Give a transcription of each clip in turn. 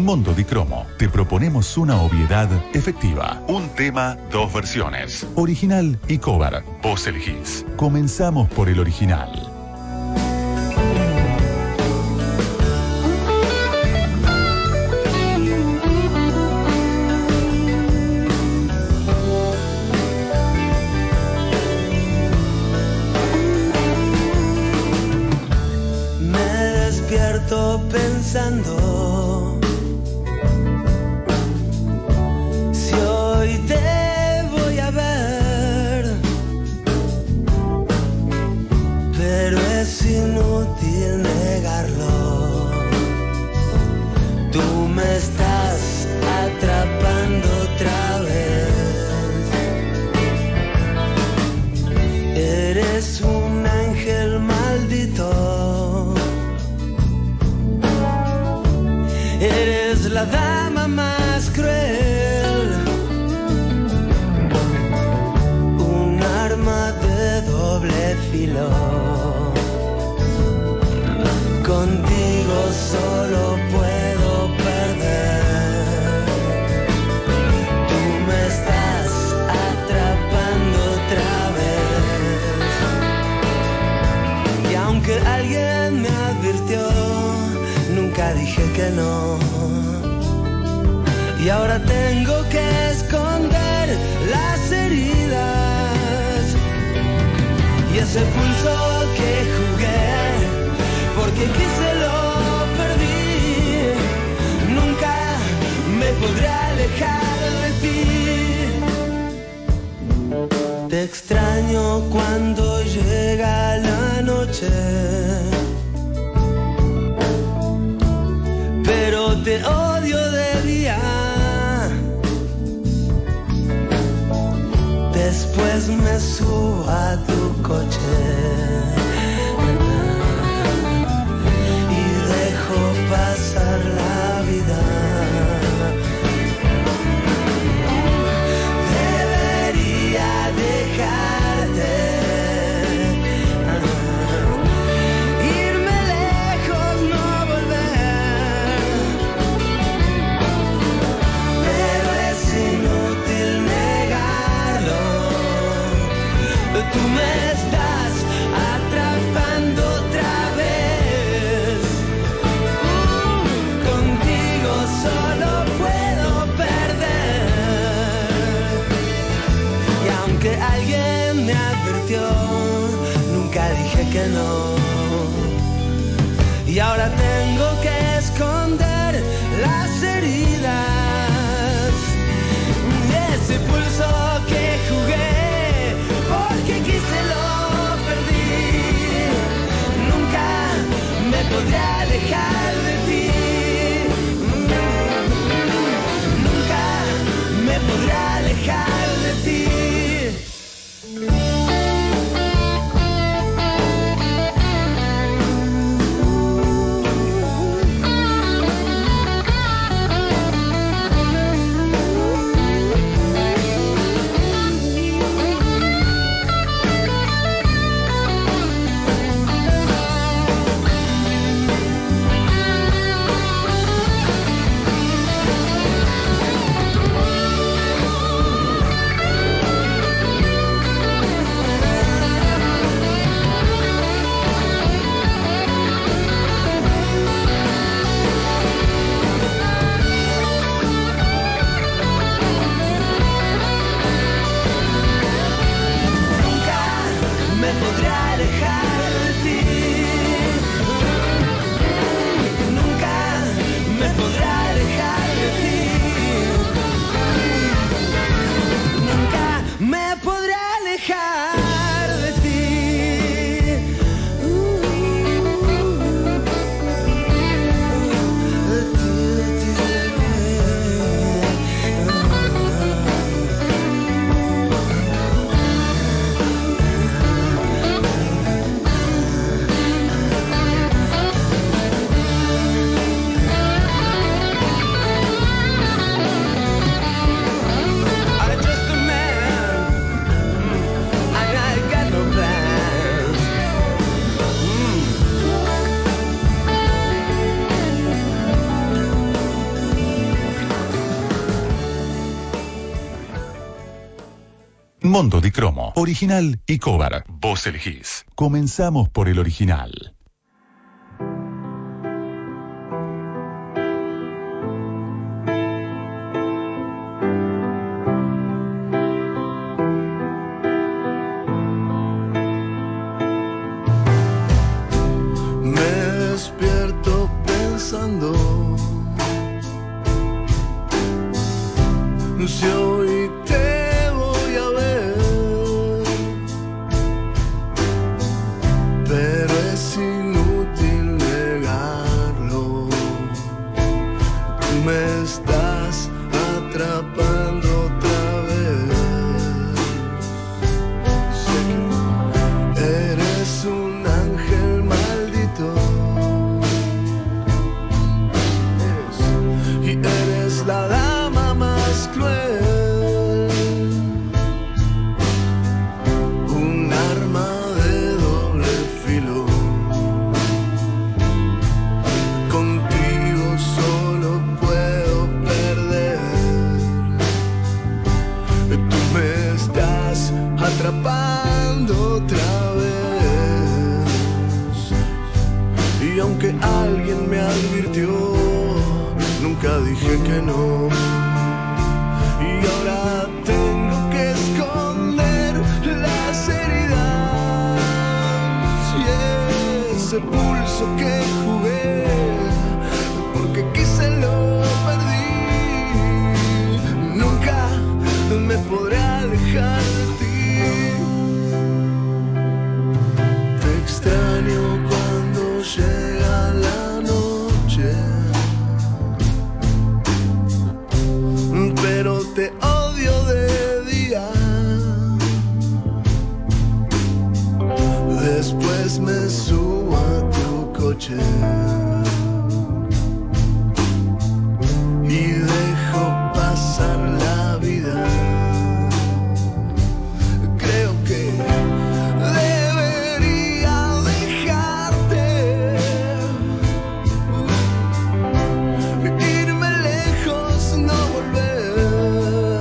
En Mondo di Cromo te proponemos una obviedad efectiva. Un tema, dos versiones. Original y cover. Vos elegís. Comenzamos por el original. Pensando si hoy te voy a ver, pero es inútil negarlo. Tú me estás atrapando otra vez. Eres un ángel maldito. Eres la dama más cruel, un arma de doble filo. Contigo solo puedo perder. Tú me estás atrapando otra vez. Y aunque alguien me advirtió, nunca dije que no. Y ahora tengo que esconder las heridas y ese pulso que jugué, porque quise lo perdí. Nunca me podré alejar de ti. Te extraño cuando llega la noche, pero te odio de día. Después me subo a tu coche y dejo pasar la vida. Debería dejarte, irme lejos, no volver, pero es inútil negarlo. Tú me estás atrapando otra vez. Contigo solo puedo perder. Y aunque alguien me advirtió, nunca dije que no. Y ahora tengo que esconder las heridas de ese pulso que jugué, porque quise lo perdí. Nunca me podré alejar de ti. Nunca me podré alejar de ti. Mondo di Cromo, original y cover. Vos elegís. Comenzamos por el original. Si hoy te voy a ver, pero es inútil negarlo. Tú me estás atrapando otra vez. Sé que eres un ángel maldito y eres la dama más cruel, un arma de doble filo. Contigo solo puedo perder. Tú me estás atrapando otra vez. Y aunque alguien me advirtió, nunca dije que no. Y ahora tengo que esconder las heridas y ese pulso que jugué, porque quise lo perdí. Nunca me podré alejar de ti. Te extraño cuando llega la noche, pero te odio de día. Después me subo a tu coche y dejo pasar la vida. Creo que debería dejarte, irme lejos, no volver.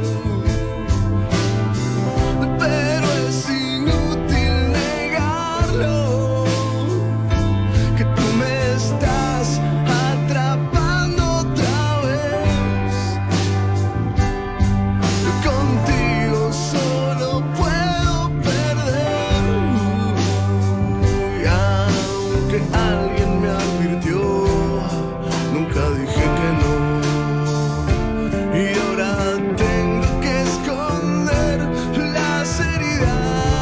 Pero es inútil negarlo, que tú me estás atrapando otra vez. Contigo solo puedo perder. Y aunque alguien me advirtió, nunca dije que no. Y ahora tengo que esconder las heridas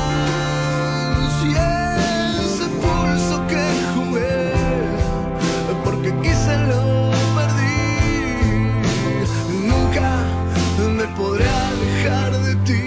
y ese pulso que jugué, porque quise lo perdí. Nunca me podré alejar de ti.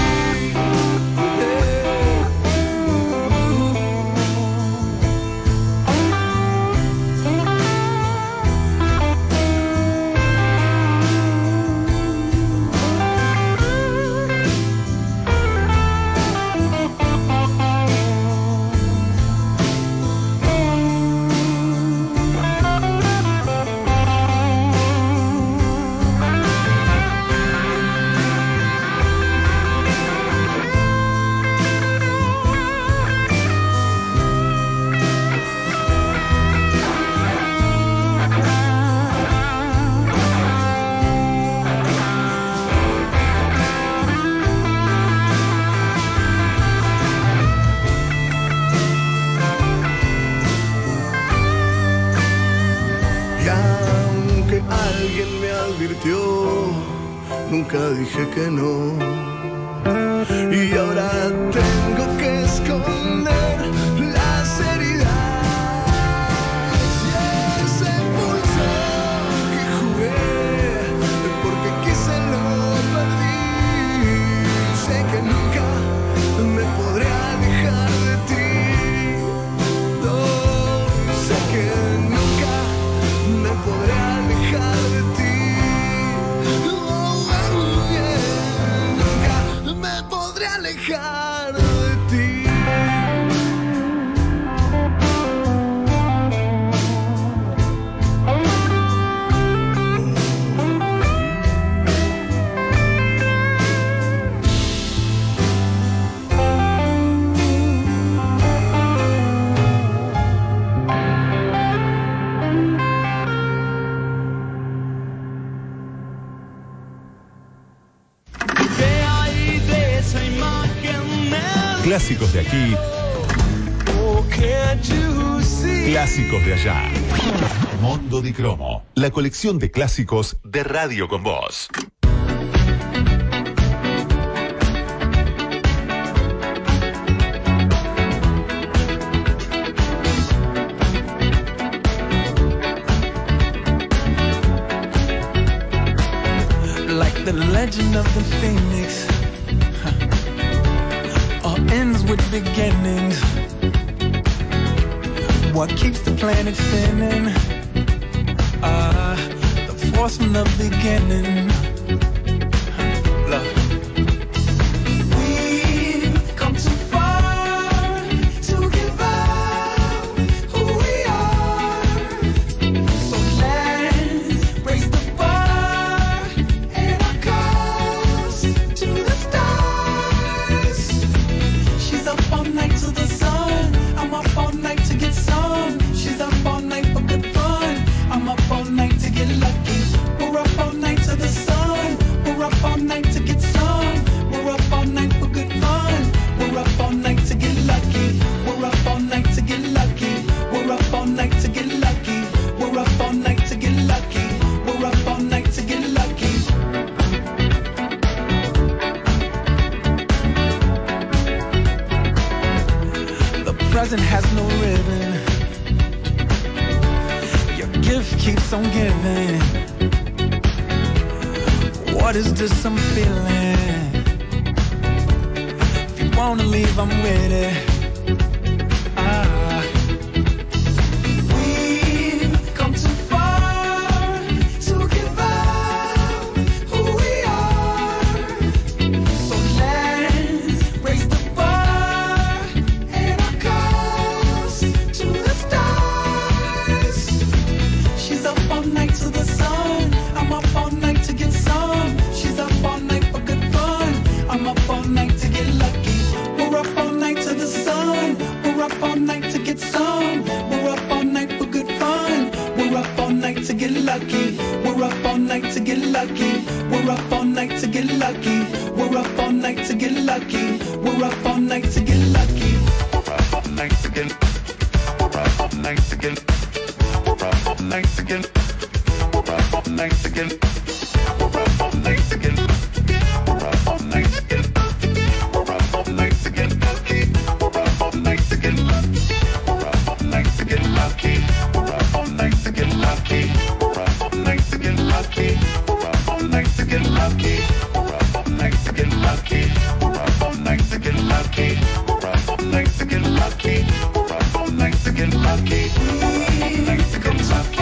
Y aunque alguien me advirtió, nunca dije que no. Y ahora tengo que esconder las heridas y ese pulso que jugué, porque quise lo perdí. Sé que nunca me podré alejar de ti. No, sé que nunca me podré alejar de ti. Nunca me podré alejar de ti. Clásicos de aquí, clásicos de allá. Mondo di Cromo, la colección de clásicos de Radio con Voz. Like the legend of the phoenix, all ends with beginnings. What keeps the planet spinning? The force from the beginning. Love. We've come too far to give up who we are. So let's raise the bar and our cause to the stars. She's up all night to the sun. I'm up all night to get some. She's up all night for good fun. I'm up all night to get lucky. We're up all night to the sun. We're up all night to get some. We're up all night for good fun. We're up all night to get lucky. We're up all night to get lucky. We're up all night to get lucky. We're up all night to get lucky. We're up all night to get lucky. The present has no ribbon. Your gift keeps on giving. What is this I'm feeling? If you wanna leave, I'm with it. We've come too far to give up who we are. So let's raise the bar and our cause to the stars. She's up all night to the sun. I'm up all night to get some. She's up all night for good fun. I'm up all night to get lucky. We're up all night to the sun. We're up all night to get some. We're up all night for good fun. We're up all night to get lucky. We're up all night to get lucky. We're up all night to get lucky. We're up all night to get lucky. We're up all night to get lucky. We're up all night to get. We're up all night to get. We're up all night to get. We're up all night to get. We're up all night to get. We're up all night to get. We're up all night to get lucky. We're up all night to get lucky. We're up all night to get lucky. We're up all night to get lucky. We're up all night to get lucky. We're up all night to get lucky. We're up all night to get lucky. We're up all night to get lucky. We're up all night to get lucky. We're up all night to get lucky. We're up all night to get lucky.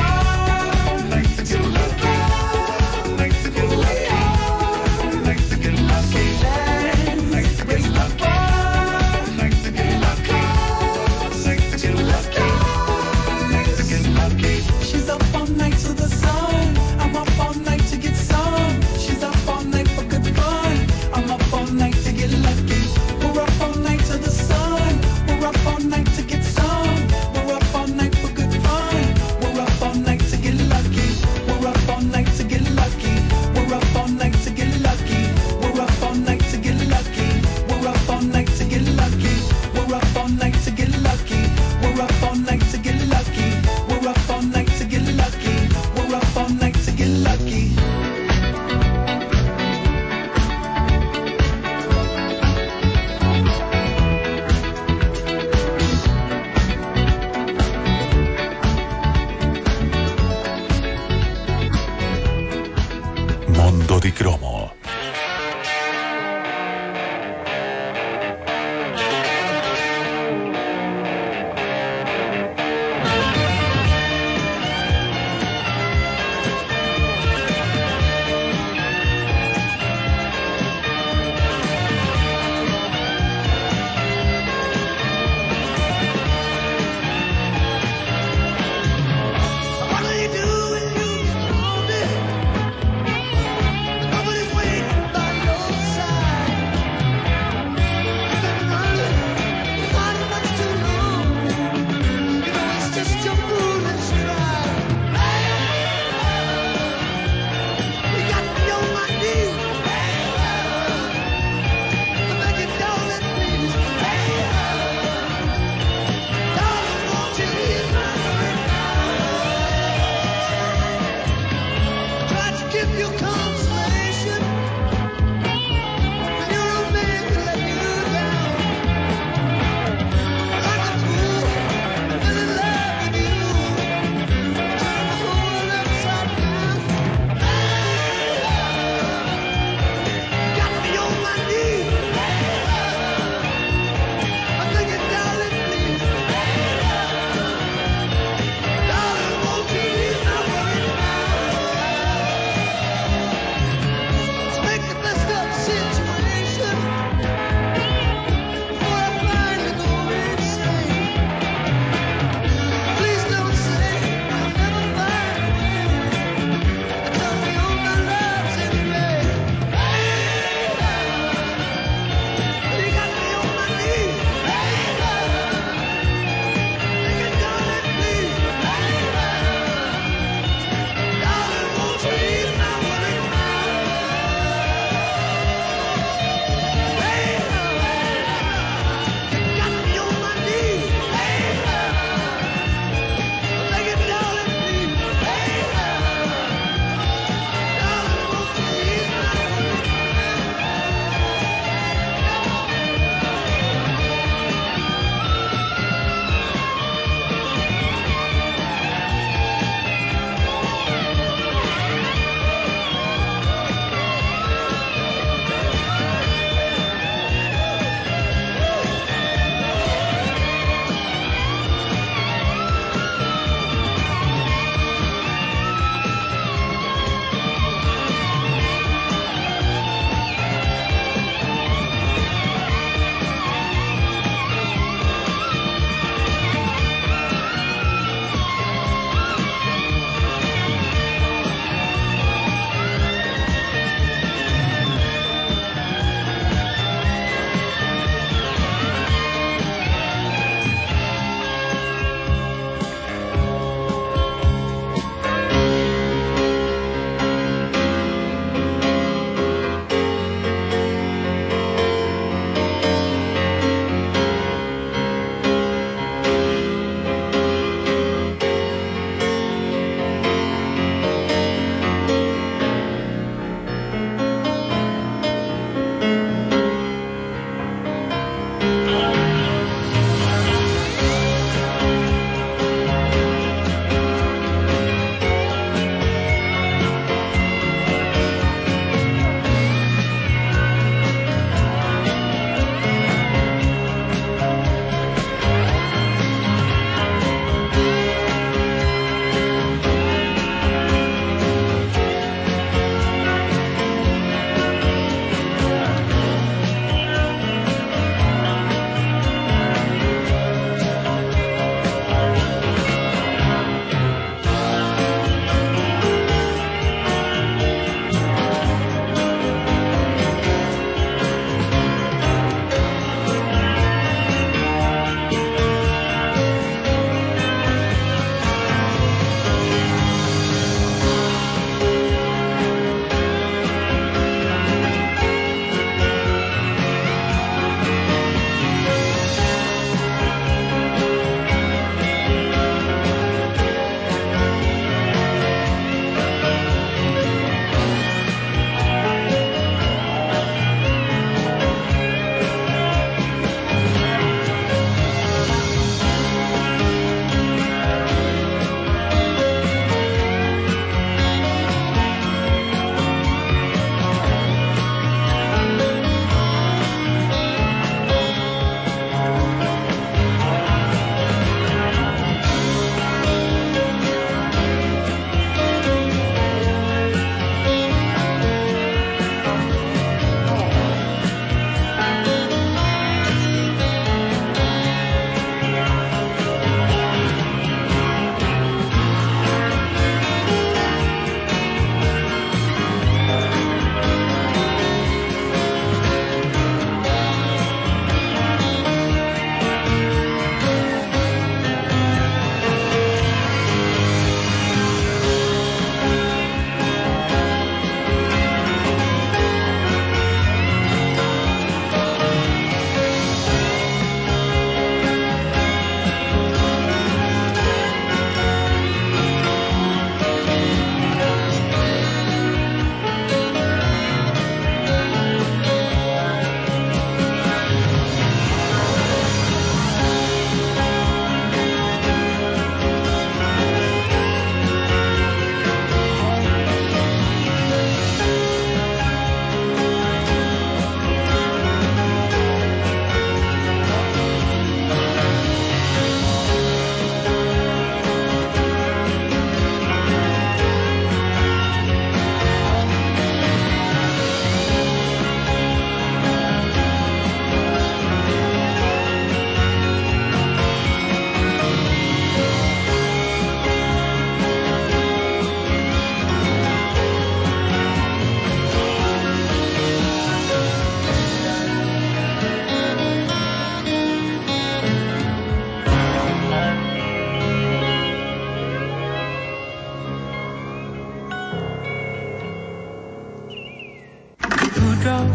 Mondo di Cromo. What do you do when you hold it? Nobody's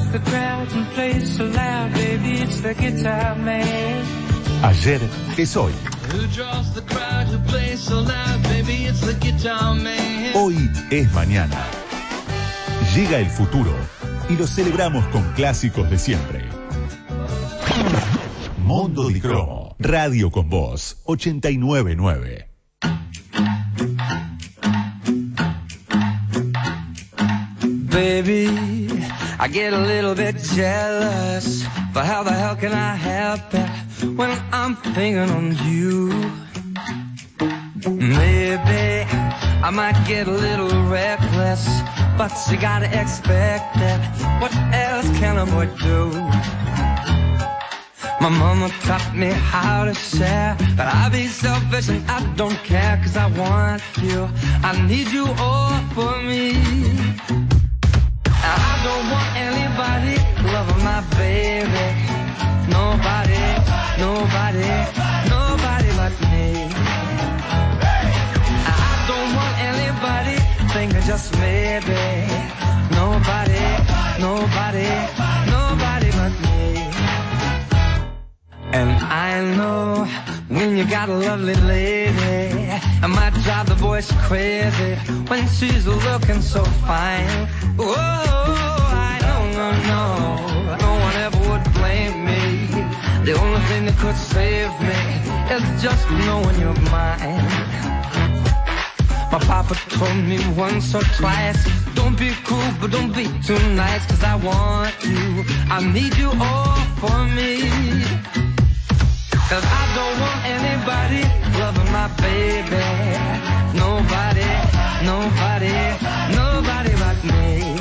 the crowd and play so loud, baby, it's the guitar man. Ayer es hoy. Who draws the crowd who plays so loud, baby, it's the guitar man. Hoy es mañana. Llega el futuro y lo celebramos con clásicos de siempre. Mondo di Cromo, Radio con Voz, 89.9. Baby, I get a little bit jealous, but how the hell can I help it when I'm thinking on you? Maybe I might get a little reckless, but you gotta expect it. What else can a boy do? My mama taught me how to share, but I be selfish and I don't care, 'cause I want you, I need you all for me. I don't want anybody loving my baby. Nobody, nobody, nobody but me. I don't want anybody thinking just maybe. Nobody, nobody, nobody but me. And I know when you got a lovely lady, I might drive the boys crazy when she's looking so fine. Oh, I know, no one ever would blame me. The only thing that could save me is just knowing you're mine. My papa told me once or twice, don't be cruel, but don't be too nice, 'cause I want you, I need you all for me. 'Cause I don't want anybody loving my baby. Nobody, nobody, nobody but me.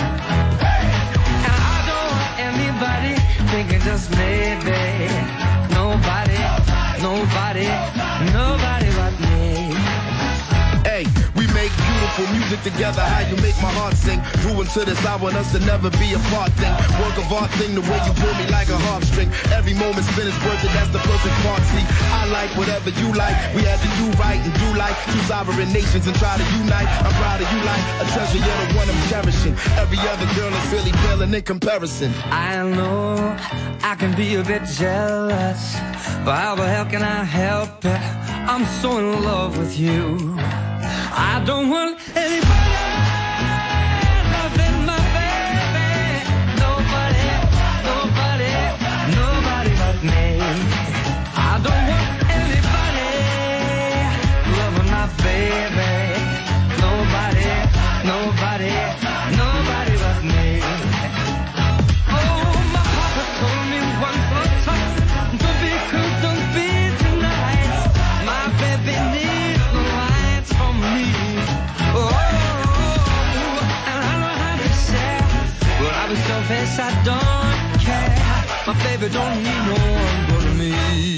And I don't want anybody thinking just maybe. Nobody, nobody, nobody but me. Hey, we make beautiful music together, how you make my heart sing. Grew into this, I want us to never be apart thing. Work of art thing, the way you pull me like a harp string. Every moment spent is worth it, that's the perfect part. See, I like whatever you like. We had to do right and do like two sovereign nations and try to unite. I'm proud of you like a treasure, you're the one I'm cherishing. Every other girl is really paling in comparison. I know I can be a bit jealous, but how the hell can I help it? I'm so in love with you. I don't want anybody loving my baby. Nobody, nobody, nobody but me. I don't want anybody loving my baby. Nobody, nobody, nobody but me. Oh, my papa told me once or twice, don't be cruel, don't be too nice. My baby needs the lights from me. Oh, and I know how to share, but I was selfish, I don't care. My baby don't need no one but me.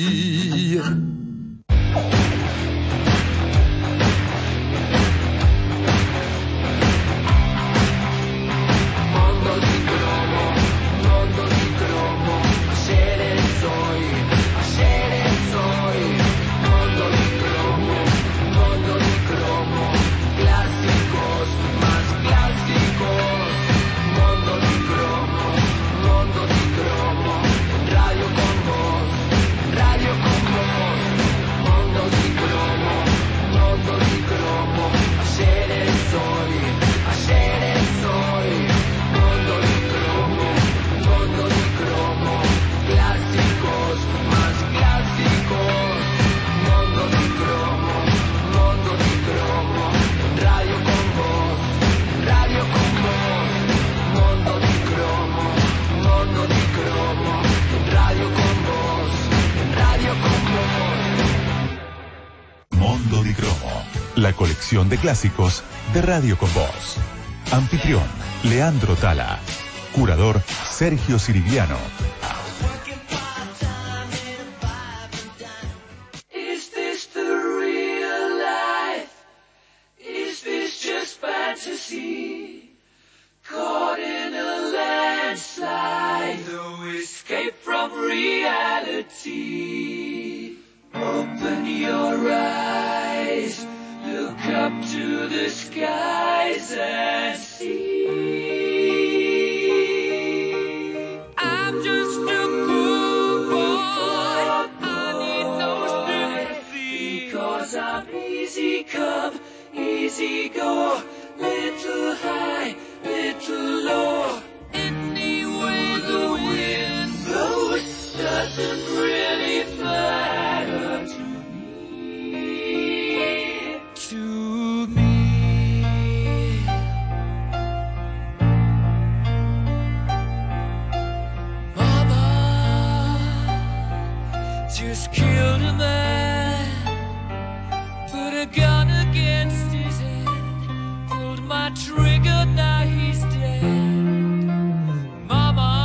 Mondo di Cromo, la colección de clásicos de Radio con Voz. Anfitrión, Leandro Tala. Curador, Sergio Sirigliano. Is this the real life? Is this just fantasy? Caught in a landslide, no escape from reality. Open your eyes, look up to the skies and see. easy go, little high, little low. Any way the wind blows doesn't really matter to me. To me. Mama just killed a man, put a gun against his head, pulled my trigger, now he's dead. Mama,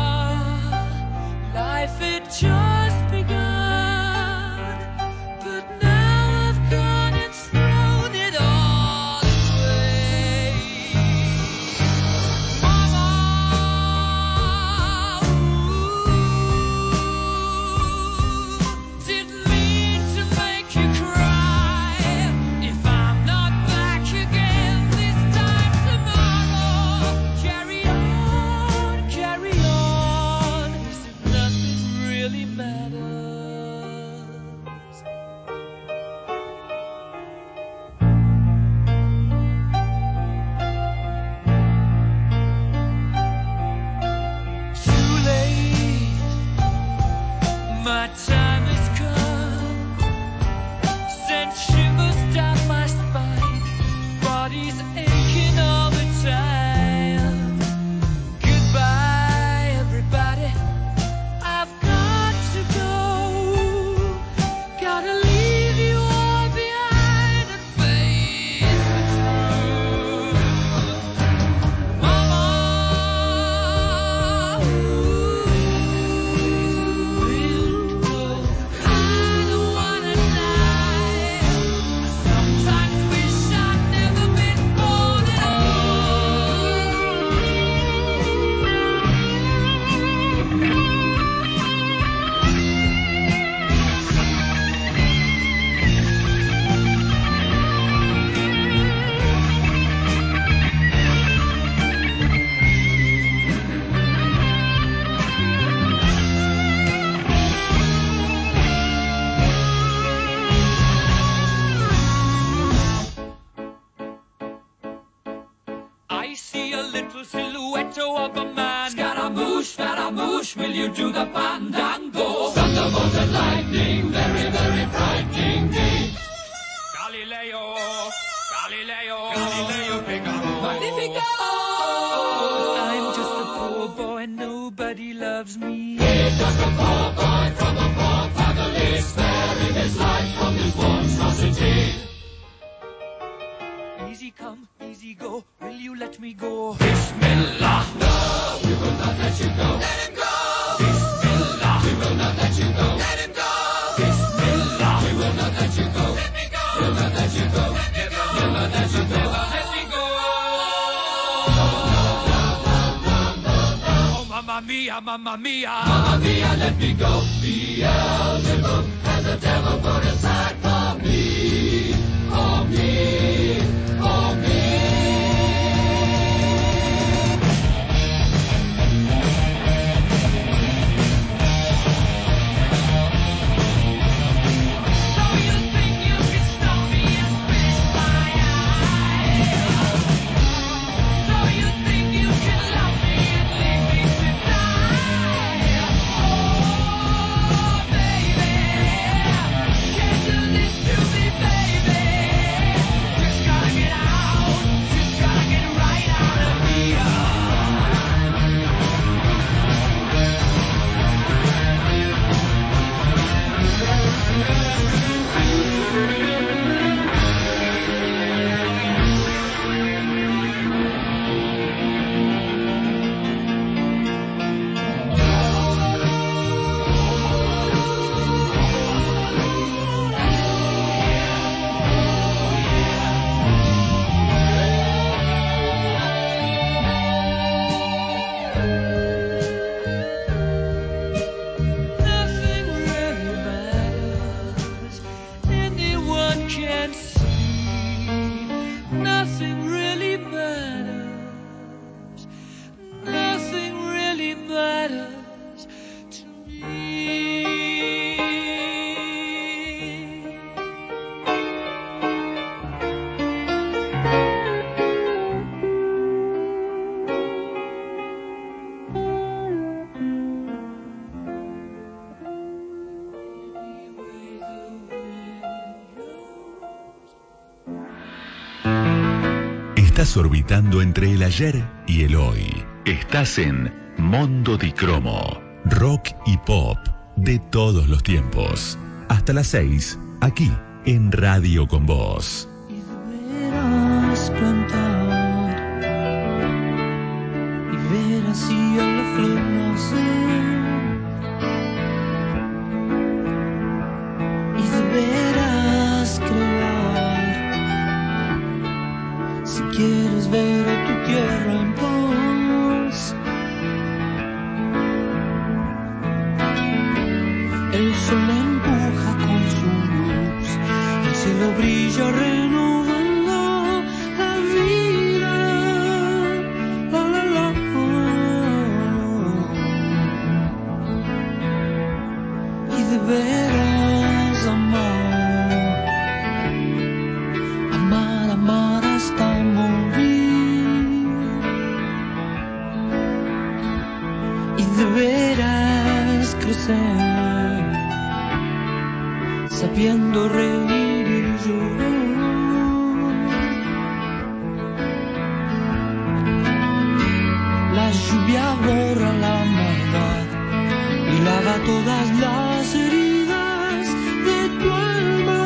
life had just begun, but now I've gone and thrown it all away. Mama, didn't mean to make you cry. If I'm not back again this time tomorrow, carry on, as if nothing really matters. Too late, my time has come. Sent shivers down my spine, body's aching all the time. Goodbye, everybody, I've got to go. Gotta leave you all behind and face the truth. Mama, I don't wanna die. I sometimes wish I'd never been born at I see a little silhouette of a man. Scaramouche, will you do the fandango? Thunderbolt and lightning, very, very frightening me. Galileo, Magnifico. I'm just a poor boy, nobody loves me. He's just a poor boy from a poor family, sparing his life from this monstrosity. Easy come, easy go, will you let me go? Bismillah, no, we will not let you go. Let him go. Bismillah, we will not let you go. Let him go. Bismillah, we will not let you go. Let me go. We'll not let you go. Never let you go. Let me go. Oh, mamma mia, mamma mia. Mamma mia, let me go. Beelzebub has the devil put aside for me. For me. For me. So you think you can stop me and fish my eye? So you think you can love me and leave me to die? Oh, baby, can't do this to me, baby. Estás orbitando entre el ayer y el hoy. Estás en Mondo di Cromo. Rock y pop de todos los tiempos. Hasta las 6, aquí en Radio con Vos. Y deberás plantar y ver así a la flor nacer. Y deberás crear si quieres ver a tu tierra en paz. El sol empuja con su luz, el cielo brilla renovando la vida. La, la, la. Y deberás amar, amar, amar hasta morir. Y deberás crecer, sabiendo reír y llorar. La lluvia borra la maldad y lava todas las heridas de tu alma.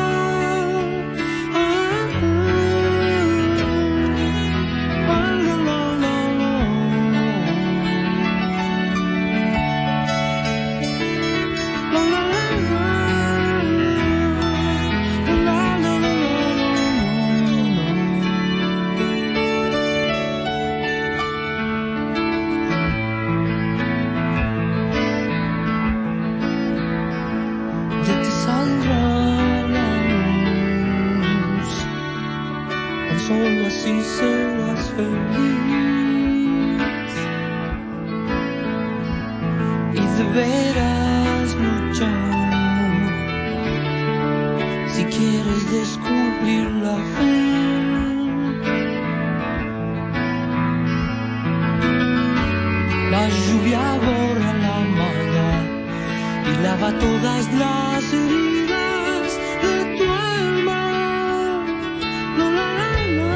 La, la, la, la. La, la, solo así serás feliz. Y deberás luchar si quieres descubrir la fe. La lluvia borra la maldad y lava todas las heridas de tu alma. La, la, la.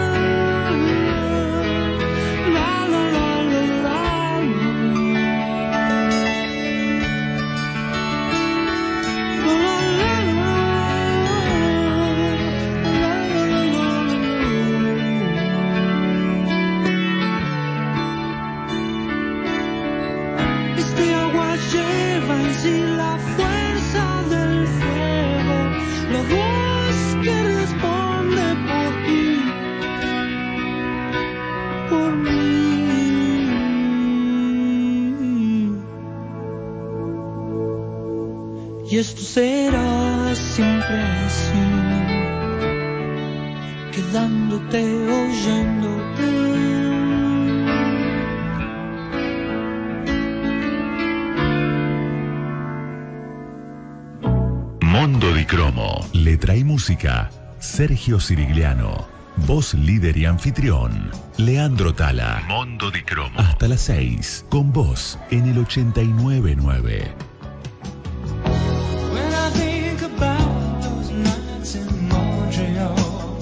Este agua lleva en sí la fuerza del fuego, la voz que responde por ti, por mí. Y esto será siempre así, quedándote, oyéndote. Mondo di Cromo. Letra y música, Sergio Sirigliano. Voz líder y anfitrión, Leandro Tala. Mondo di Cromo. Hasta las 6, con vos en el 89.9. When I think about those nights in Montreal,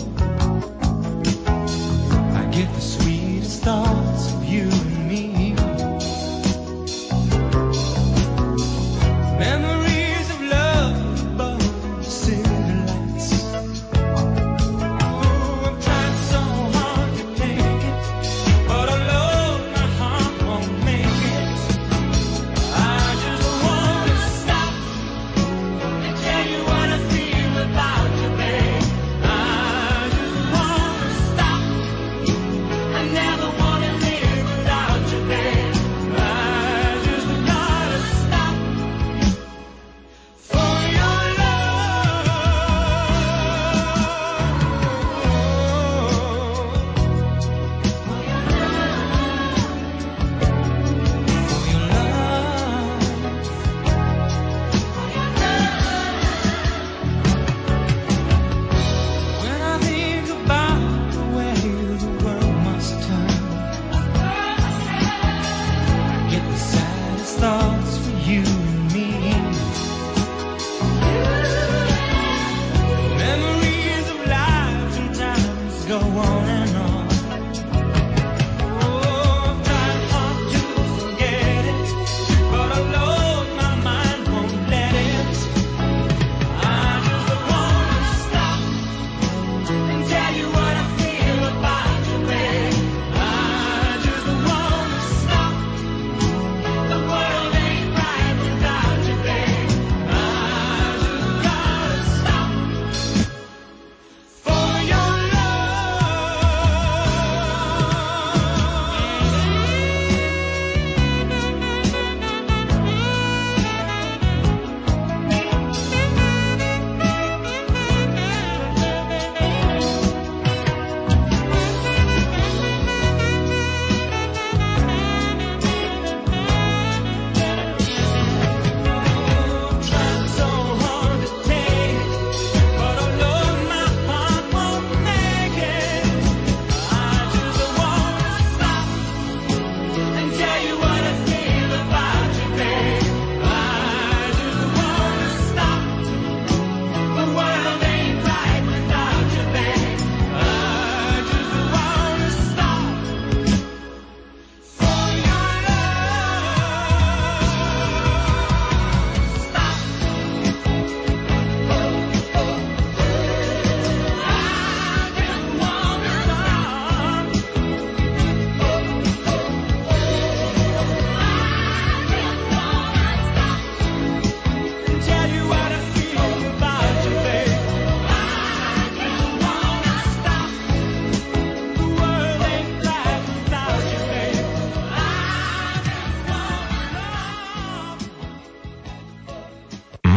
I get the sweetest thoughts of you and me. Memories of love above the city lights. Oh, I've tried so hard to take it, but I love my heart won't make it. I just want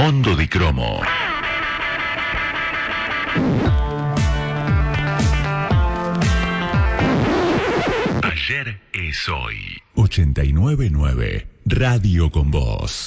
Mondo di Cromo. Ayer es hoy. 89.9 Radio con Vos.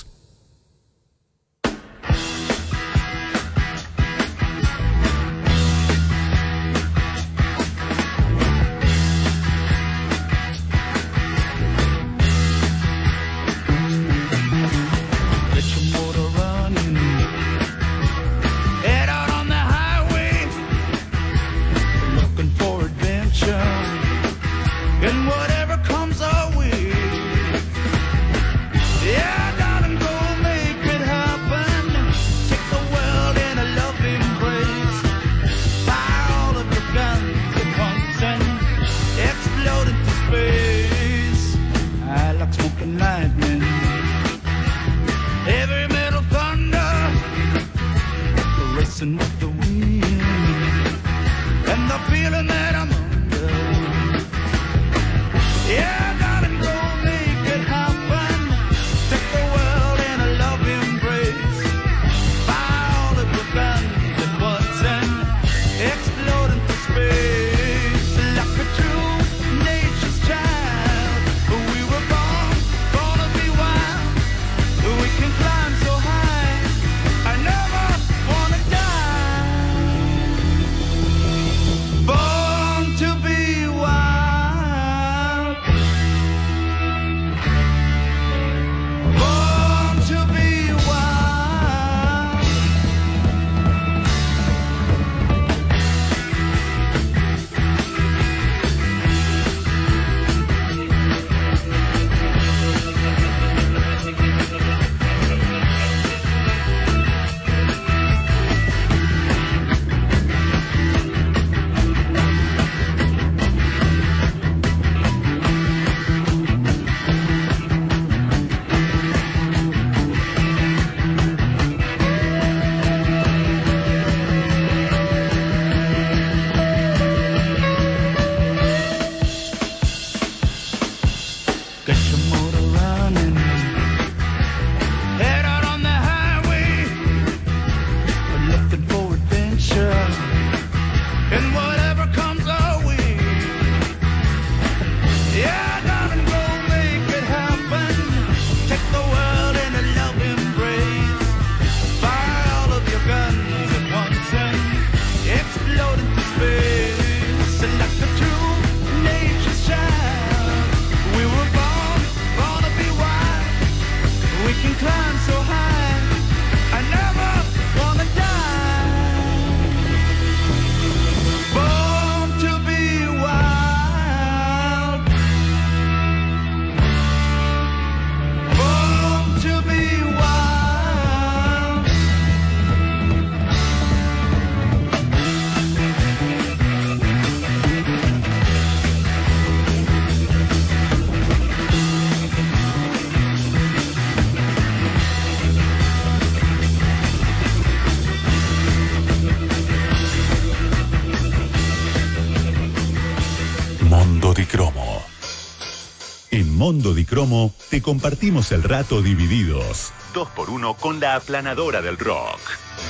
Mondo di Cromo te compartimos el rato divididos 2x1 con la aplanadora del rock.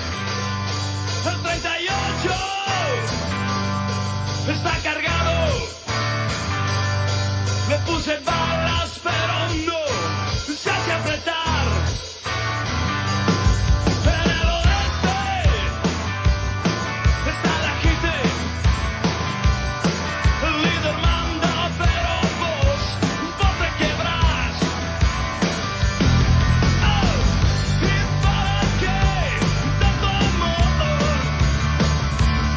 El 38 está cargado. Le puse balas pero no se hace apretar. En el oeste está la gente. El líder manda pero vos te quebrás. Oh, ¿y para qué tanto amor?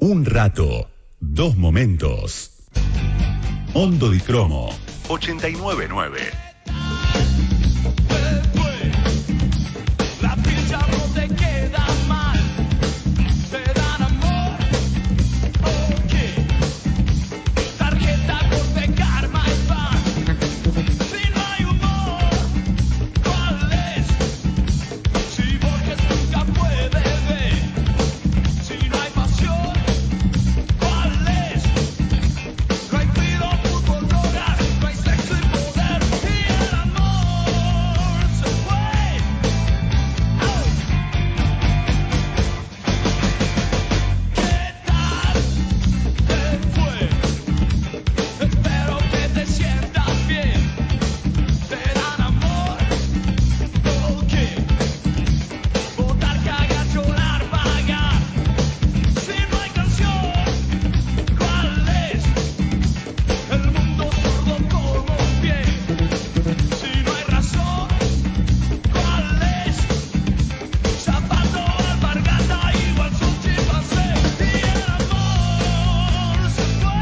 Un rato, dos momentos. Mondo di Cromo 899. La ficha no te queda mal, te dan amor, ok. Tarjeta corte, karma y pan. Si no hay humor, ¿cuál es? Si Borges nunca puede ver. Si no hay pasión, ¿cuál es? No hay tiro, fútbol, drogas, no hay sexo y poder. Y el amor se fue. ¿Qué tal te fue? Espero que te sientas bien. Te dan amor, ok. Votar, cagar, llorar, pagar. Si no hay canción, ¿cuál es? El mundo sordo como un pie. Si no hay razón, ¿cuál es? Zapato, alpargata, igual son chimpancé. Y el amor se fue.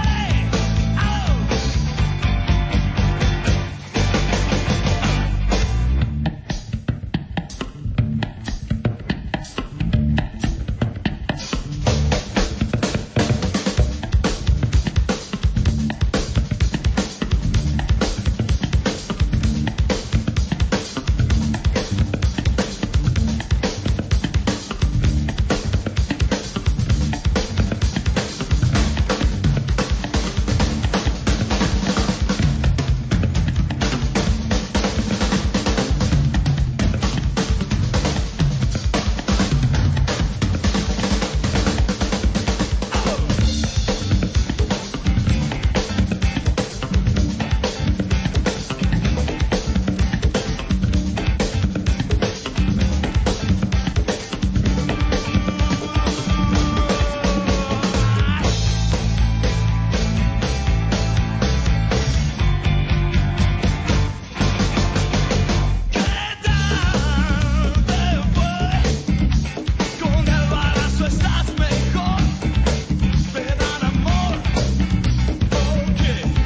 Con el balazo estás mejor. Te dan amor, ok.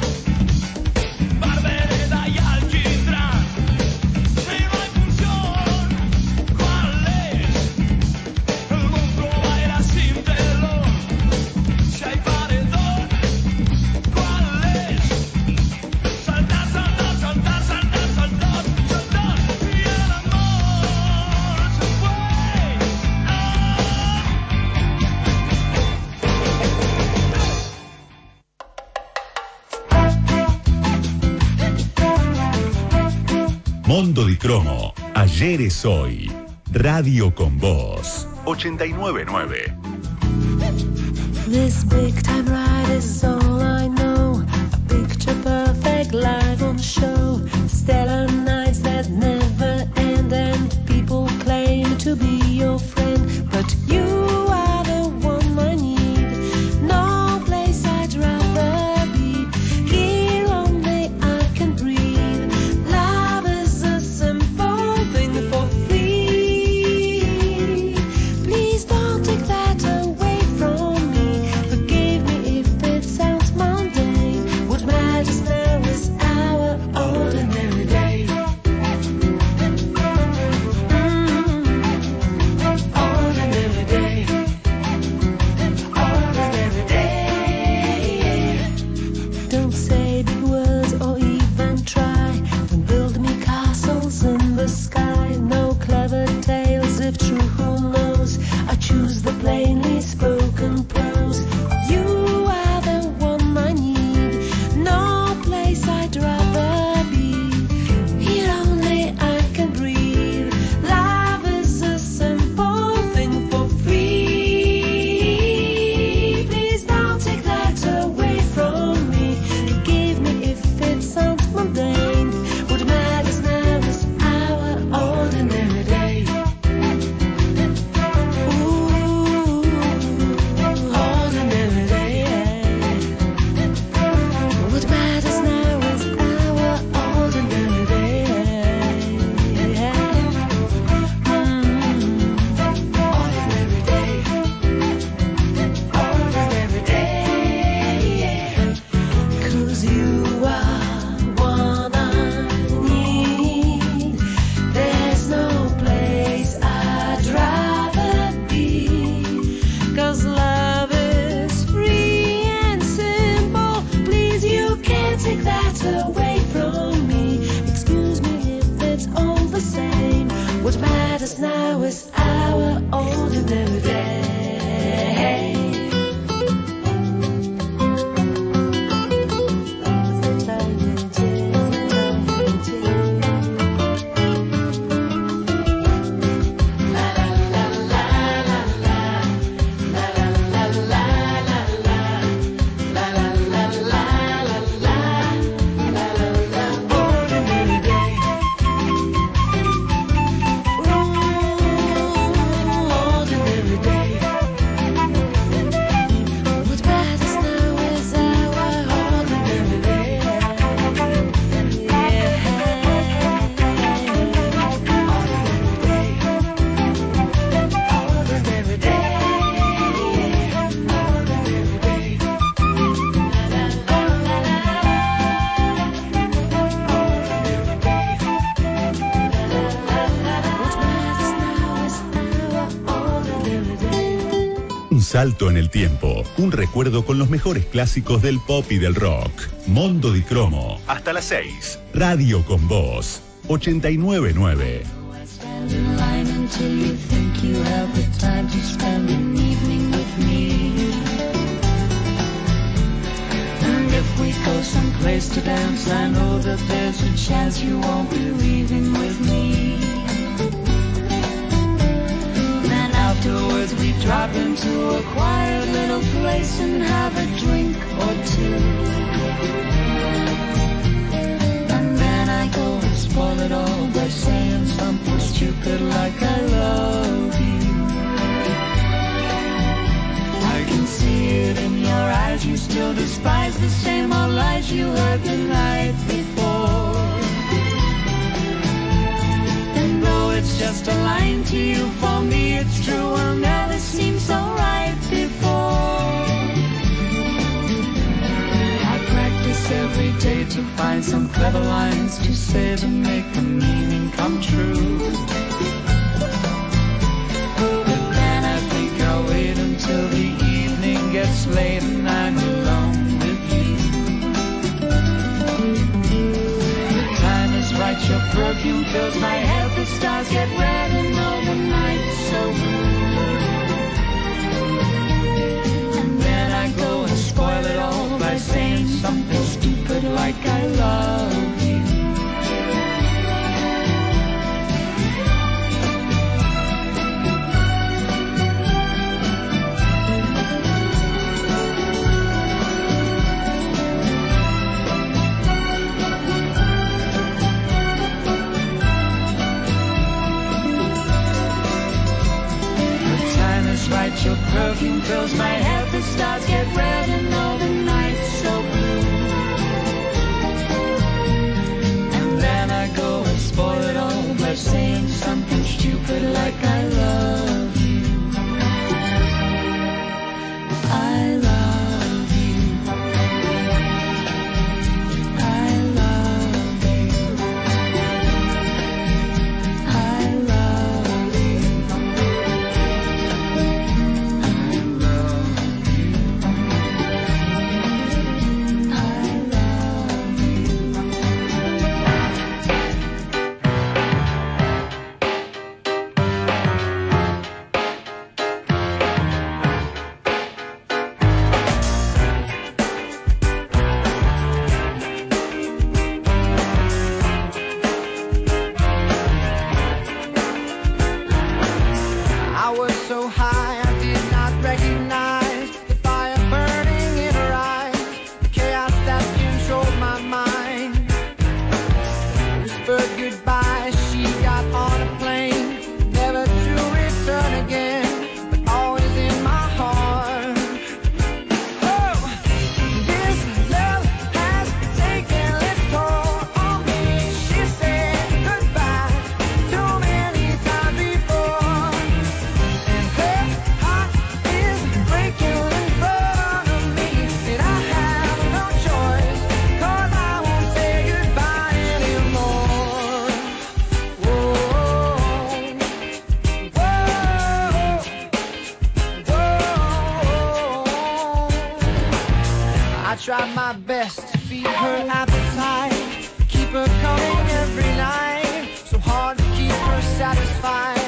Barbereda y alquitrán. Si no hay función, ¿cuál es? El monstruo baila sin telón. Si hay paredón, ¿cuál es? Saltar, saltar, saltar, saltar, saltar, saltar. Y el amor se fue. Mondo di Cromo, ayer es hoy. Radio con Voz 899. This big time ride is all I know. A picture perfect live on show. Stellar nights that never end, and people claim to be your friend, but you are the one I need. No place I'd rather be. Here only I can breathe. Love is a simple thing for free. Please don't take that away from me. Forgive me if it sounds salto en el tiempo. Un recuerdo con los mejores clásicos del pop y del rock. Mondo di Cromo. Hasta las 6. Radio con Voz. 89.9. Stand in line until you think you have the time to spend an evening with me. And if we go someplace to dance, I know that there's a chance you won't be leaving with me. Then afterwards we drop into a quiet little place and have a drink or two. And then I go and spoil it all by saying something stupid like I love you. I can see it in your eyes, you still despise the same old lies you heard the night before. And though it's just a line to you, for me it's true, will never seem so right before. I practice every day to find some clever lines to say to make the meaning come true. But then I think I'll wait until the evening gets late and I'm alone with you. The time is right, your perfume fills my head, the stars get red and all the night so blue. And then I go and spoil it all by saying something stupid like I love you. Right, your perfume fills my head, the stars get red and all the nights so blue. And then I go and spoil it all by saying something stupid like I love you. I love you. I love you. I love you. Try my best to feed her appetite, keep her coming every night, so hard to keep her satisfied.